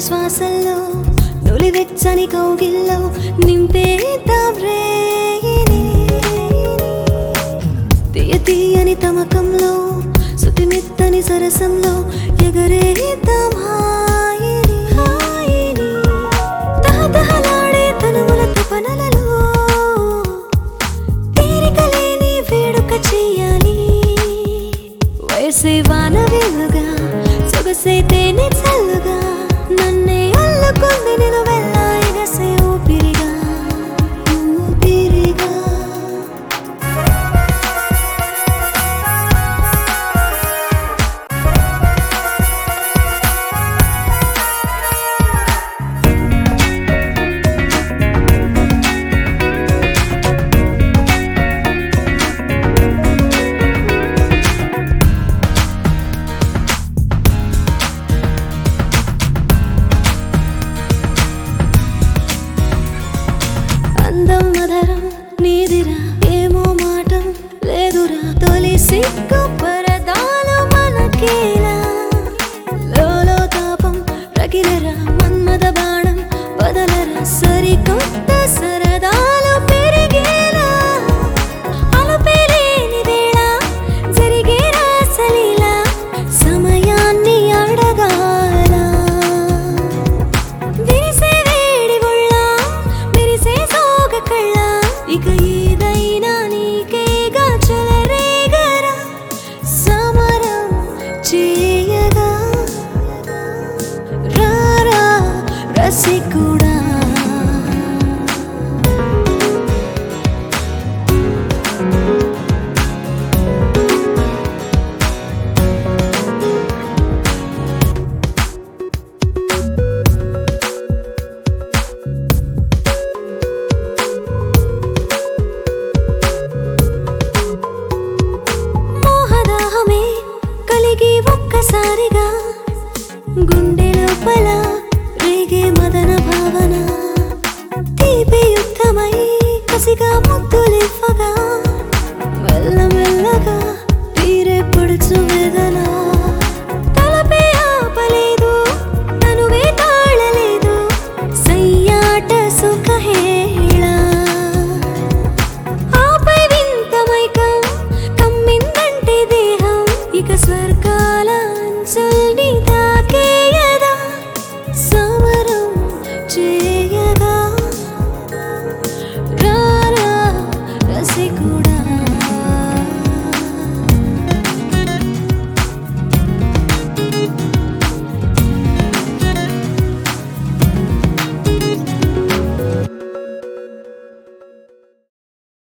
శ్వాసల్లో నులివెచ్చని కౌగిల్లో నింపేద్దాం rainy తీయ తీయని తమకంలో సుతిమెత్తని సరసంలో ఎగరేద్దాం హాయిని హాయిని తహతహలాడే తనువుల తపనలలో తీరికలేని వేడుక చెయ్యాలి వయసే వానవేలుగా సొగసే తేనె చల్లుగా నన్నే అల్లుకుంది నేను వెళ్ళా ఎగసే ఊపిరిగా ఊపిరిగా అందం మధరం నీదిరా ఏమో మాటం లేదురా తొలి సిగ్గు పరదాలు మనకేలా లోలో తాపం రగిలరా మన్మద బాణం బదలరా సరికొత్త సరదాలు పెరిగేలా అలుపేలేని వేళ జరిగే రాసలీలా సమయాన్ని అడగాల విరిసే వేడి గుళ్ళ మెరిసే సోగ కళ్ళ ఇక ఏదైనా నీకేగా చెలరేగరా సమరం చేయగా రారా రసికుడా మోహదాహమే కలిగి ఒక్కసారిగా గుండె లోపల రేగే మదన భావన తీపి యుద్ధమై కసిగా ముద్దులివ్వగా